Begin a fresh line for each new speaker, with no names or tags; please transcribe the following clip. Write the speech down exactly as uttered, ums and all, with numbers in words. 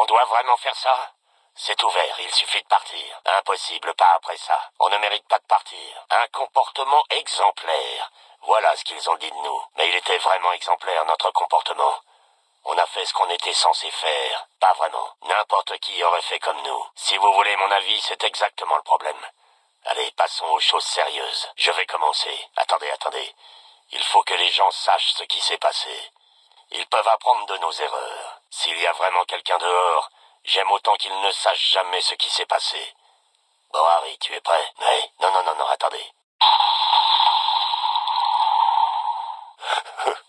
doit vraiment faire ça? C'est ouvert, il suffit de partir. Impossible, pas après ça. On ne mérite pas de partir. Un comportement exemplaire. Voilà ce qu'ils ont dit de nous. Mais il était vraiment exemplaire, notre comportement. On a fait ce qu'on était censé faire. Pas vraiment. N'importe qui aurait fait comme nous. Si vous voulez mon avis, c'est exactement le problème. Allez, passons aux choses sérieuses. Je vais commencer. Attendez, attendez. Il faut que les gens sachent ce qui s'est passé. Ils peuvent apprendre de nos erreurs. S'il y a vraiment quelqu'un dehors, j'aime autant qu'il ne sache jamais ce qui s'est passé. Bon, Harry, tu es prêt? Oui. Non, non, non, non, attendez.